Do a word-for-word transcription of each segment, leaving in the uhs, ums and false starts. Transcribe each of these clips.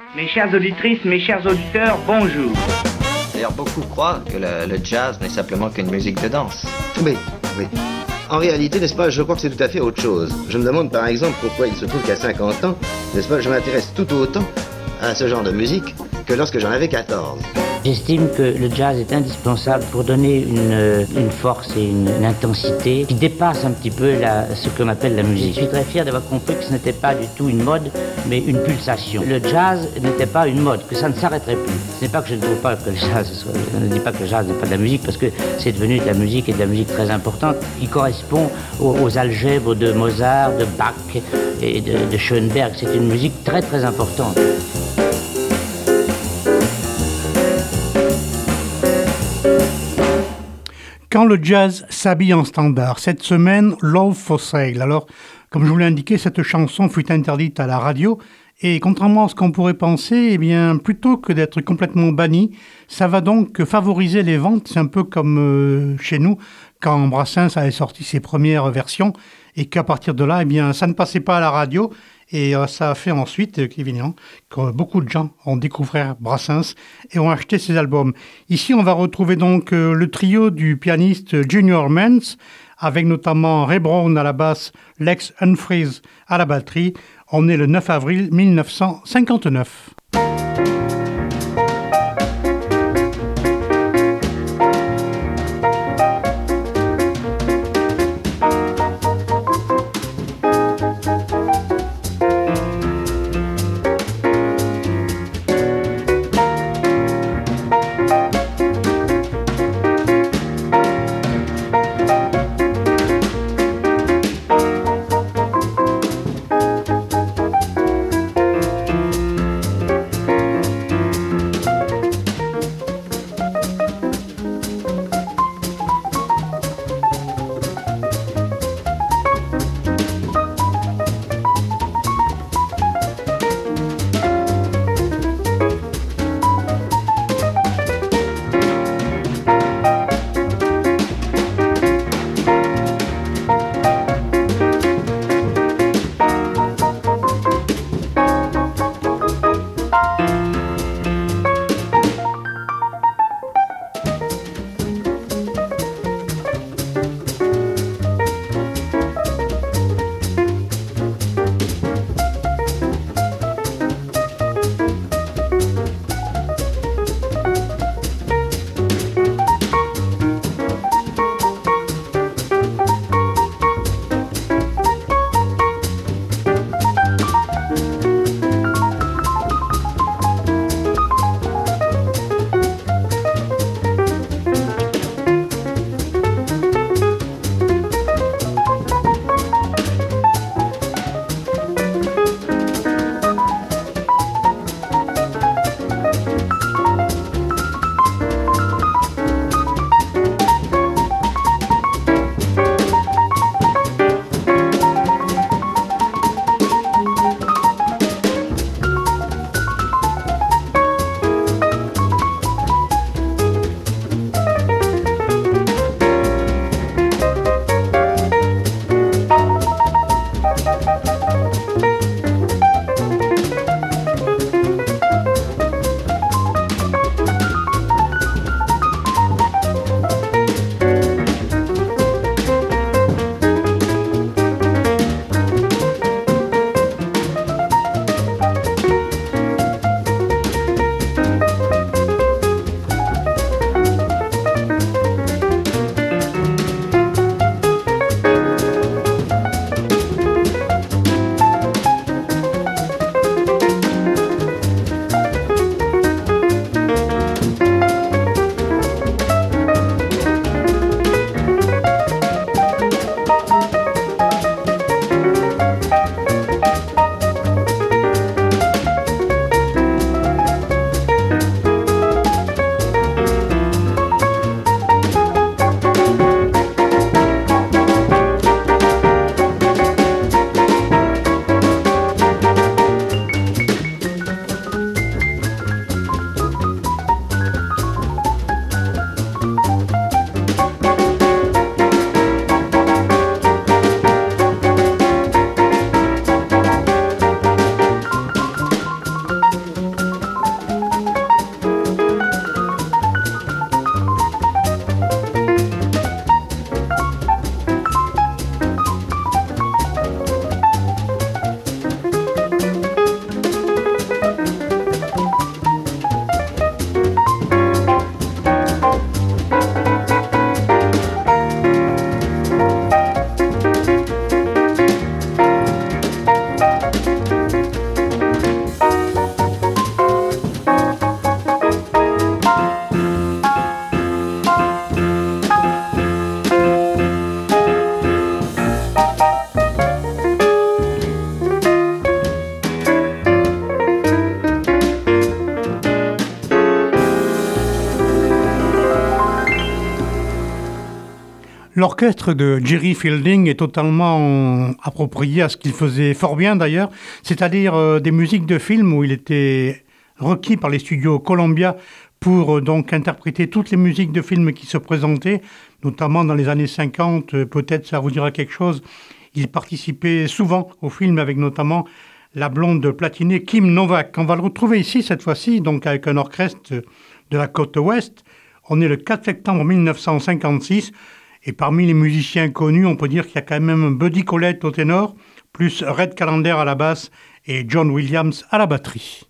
Mes chères auditrices, mes chers auditeurs, bonjour. D'ailleurs, beaucoup croient que le, le jazz n'est simplement qu'une musique de danse. Oui, oui. En réalité, n'est-ce pas, je crois que c'est tout à fait autre chose. Je me demande par exemple pourquoi il se trouve qu'à cinquante ans, n'est-ce pas, je m'intéresse tout autant à ce genre de musique que lorsque j'en avais quatorze. J'estime que le jazz est indispensable pour donner une, une force et une, une intensité qui dépasse un petit peu la, ce qu'on appelle la musique. Je suis très fier d'avoir compris que ce n'était pas du tout une mode, mais une pulsation. Le jazz n'était pas une mode, que ça ne s'arrêterait plus. Ce n'est pas que je ne trouve pas que le jazz soit... Je ne dis pas que le jazz n'est pas de la musique, parce que c'est devenu de la musique et de la musique très importante, qui correspond aux, aux algèbres de Mozart, de Bach et de, de Schoenberg. C'est une musique très très importante. Quand le jazz s'habille en standard, cette semaine, Love for Sale. Alors, comme je vous l'ai indiqué, cette chanson fut interdite à la radio et contrairement à ce qu'on pourrait penser, eh bien, plutôt que d'être complètement bannie, ça va donc favoriser les ventes. C'est un peu comme euh, chez nous, quand Brassens avait sorti ses premières versions et qu'à partir de là, eh bien, ça ne passait pas à la radio. Et euh, ça a fait ensuite, euh, évidemment, que beaucoup de gens ont découvert Brassens et ont acheté ses albums. Ici, on va retrouver donc euh, le trio du pianiste Junior Mance, avec notamment Ray Brown à la basse, Lex Humphries à la batterie. On est le neuf avril mille neuf cent cinquante-neuf. L'orchestre de Jerry Fielding est totalement approprié à ce qu'il faisait fort bien d'ailleurs, c'est-à-dire euh, des musiques de films où il était requis par les studios Columbia pour euh, donc interpréter toutes les musiques de films qui se présentaient, notamment dans les années cinquante, euh, peut-être ça vous dira quelque chose. Il participait souvent au film avec notamment la blonde platinée Kim Novak. On va le retrouver ici cette fois-ci, donc avec un orchestre de la côte ouest. On est le quatre septembre mille neuf cent cinquante-six. Et parmi les musiciens connus, on peut dire qu'il y a quand même Buddy Collette au ténor, plus Red Callender à la basse et John Williams à la batterie.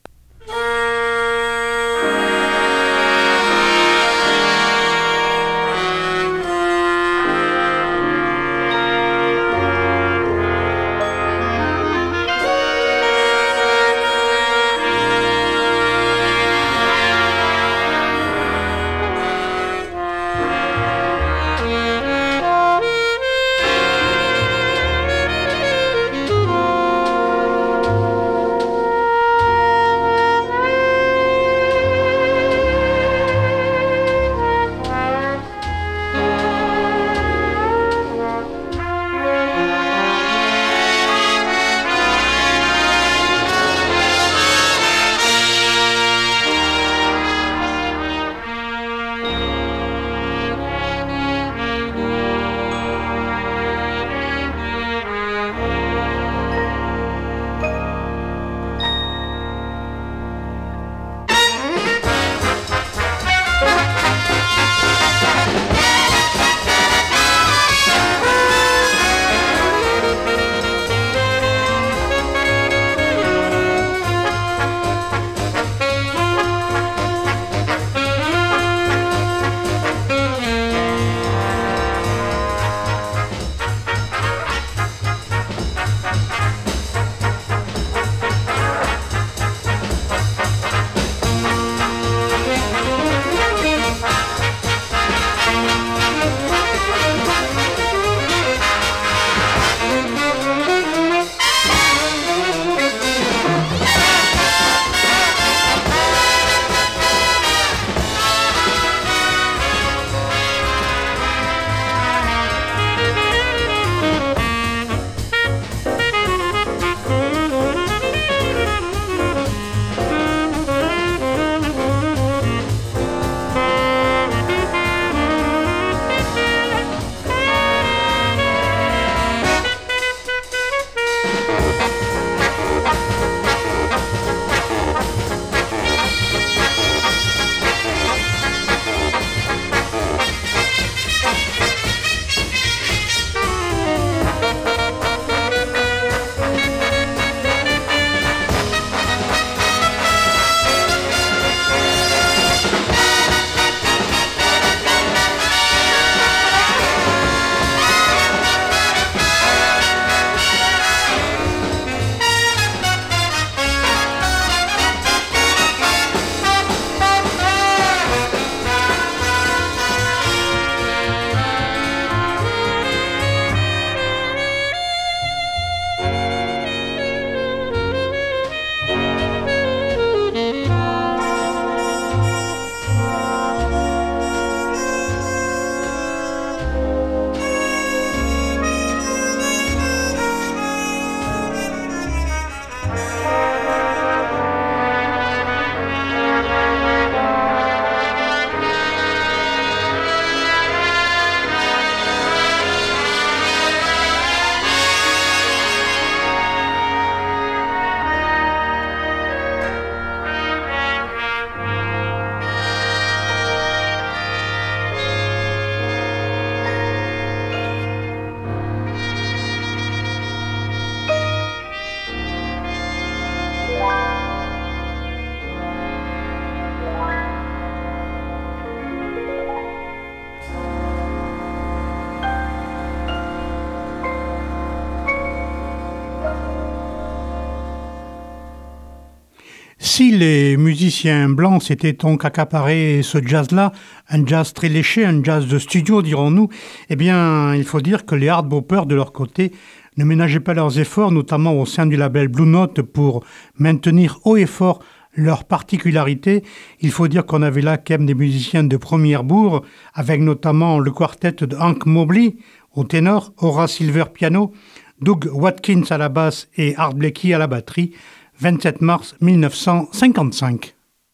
Si les musiciens blancs s'étaient donc accaparés ce jazz-là, un jazz très léché, un jazz de studio dirons-nous, eh bien il faut dire que les hard boppers de leur côté ne ménageaient pas leurs efforts, notamment au sein du label Blue Note, pour maintenir haut et fort leur particularité. Il faut dire qu'on avait là quand même des musiciens de première bourre, avec notamment le quartet de Hank Mobley au ténor, Horace Silver piano, Doug Watkins à la basse et Art Blakey à la batterie, vingt-sept mars mille neuf cent cinquante-cinq.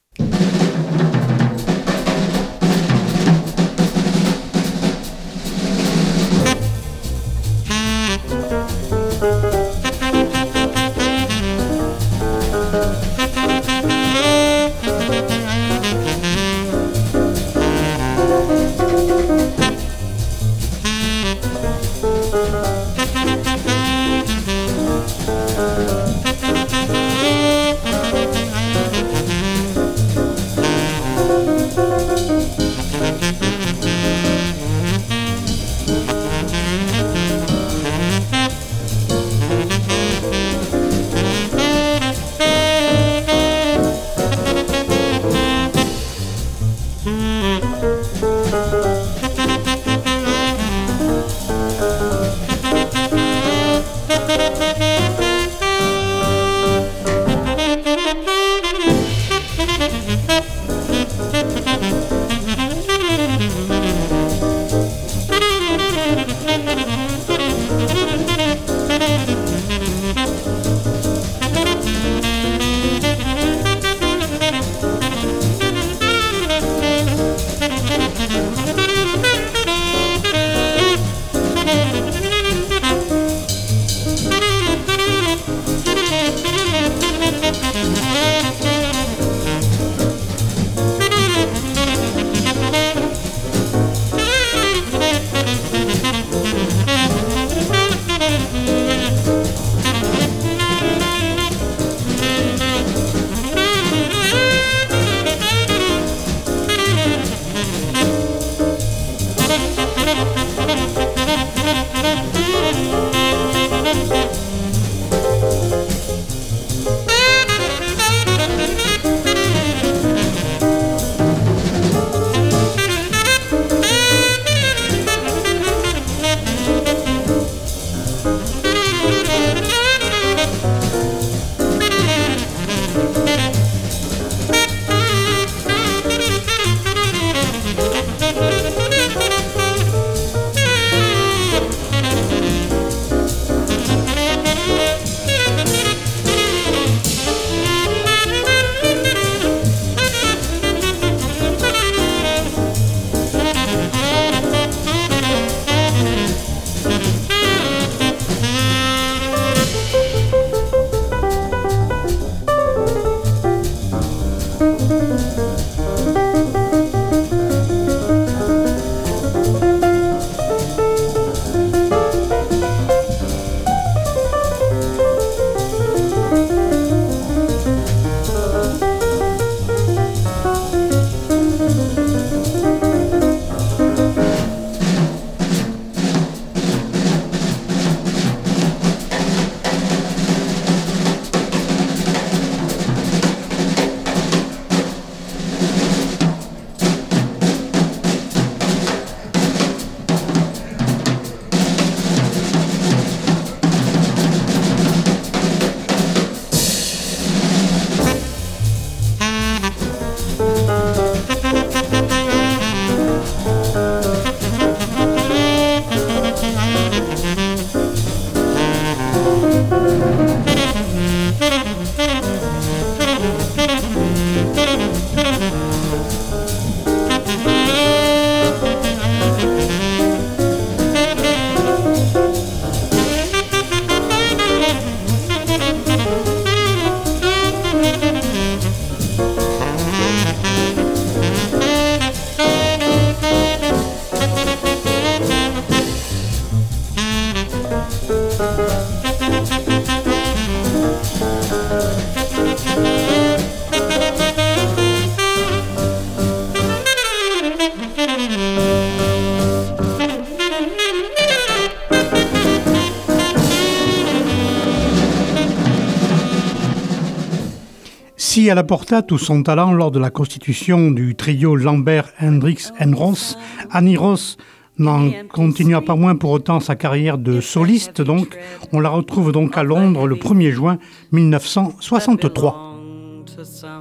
Si elle apporta tout son talent lors de la constitution du trio Lambert, Hendrix and Ross, Annie Ross n'en continua pas moins pour autant sa carrière de soliste. Donc, on la retrouve donc à Londres le premier juin mille neuf cent soixante-trois.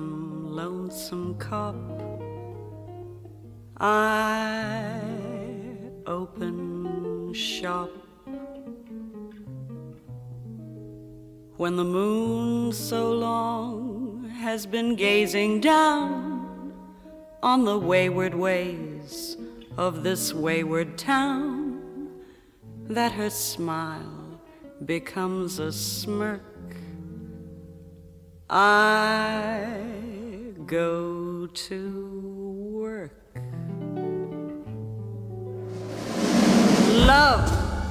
lonesome cop, I open shop. When the moon so long has been gazing down on the wayward ways of this wayward town, that her smile becomes a smirk, I go to work. Love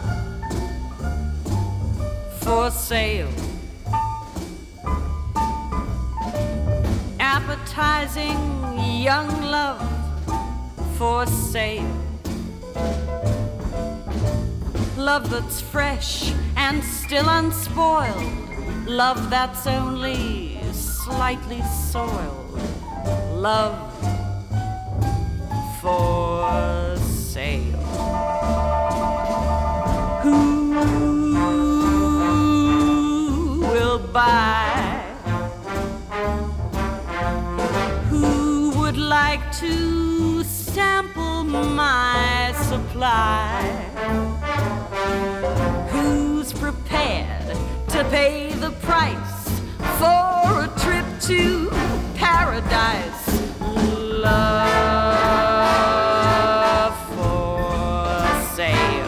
for sale, appetizing young love for sale. Love that's fresh and still unspoiled, love that's only slightly soiled, love for sale. Who will buy? Who would like to sample my supply? Who's prepared to pay the price for a trip to paradise? Love for sale.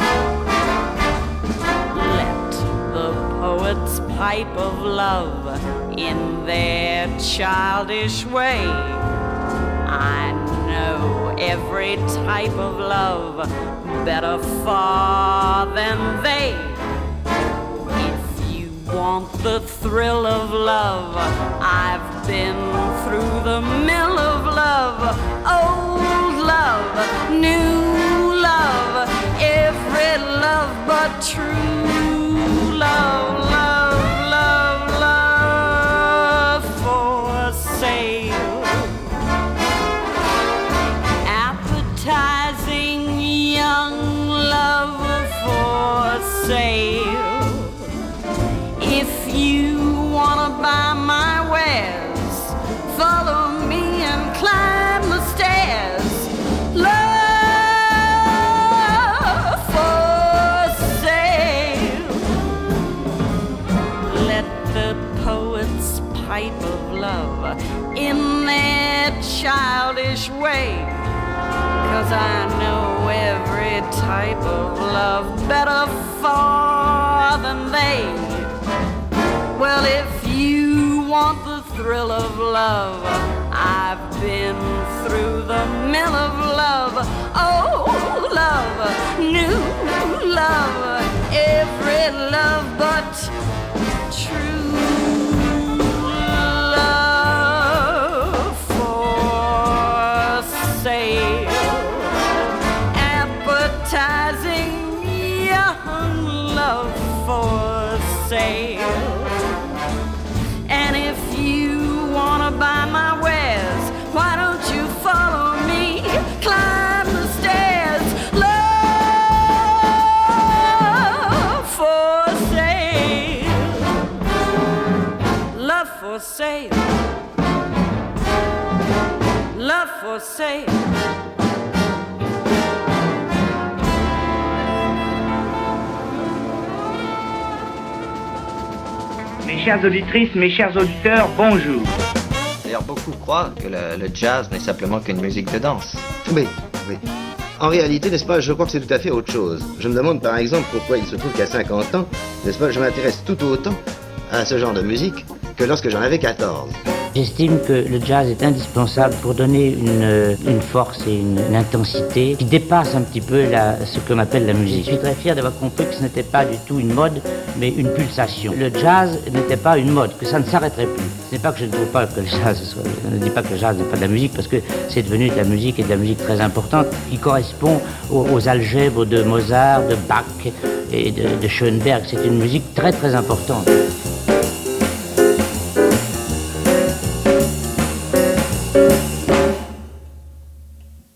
Let the poets pipe of love in their childish way. I know every type of love better far than they. If you want the thrill of love, I've been through the mill of love. Old love, new love, every love but true love, love, love, love for sale. Appetizing young love for sale. If you wanna buy my wares, follow me and climb the stairs. Love for sale. Let the poets pipe of love in their childish way, 'cause I know every type of love better far than they. Well, if you want the thrill of love, I've been through the mill of love. Old love, new love, every love but true love for sale. Appetizing young love for sale. And if you wanna buy my wares, why don't you follow me, climb the stairs? Love for sale. Love for sale. Love for sale. Mes chères auditrices, mes chers auditeurs, bonjour. D'ailleurs, beaucoup croient que le, le jazz n'est simplement qu'une musique de danse. Oui, oui. En réalité, n'est-ce pas, je crois que c'est tout à fait autre chose. Je me demande par exemple pourquoi il se trouve qu'à cinquante ans, n'est-ce pas, je m'intéresse tout autant à ce genre de musique que lorsque j'en avais quatorze. J'estime que le jazz est indispensable pour donner une, une force et une, une intensité qui dépasse un petit peu la, ce qu'on appelle la musique. Je suis très fier d'avoir compris que ce n'était pas du tout une mode, mais une pulsation. Le jazz n'était pas une mode, que ça ne s'arrêterait plus. Ce n'est pas que je ne trouve pas que le jazz soit... Je ne dis pas que le jazz n'est pas de la musique, parce que c'est devenu de la musique et de la musique très importante, qui correspond aux, aux algèbres de Mozart, de Bach et de, de Schoenberg. C'est une musique très très importante.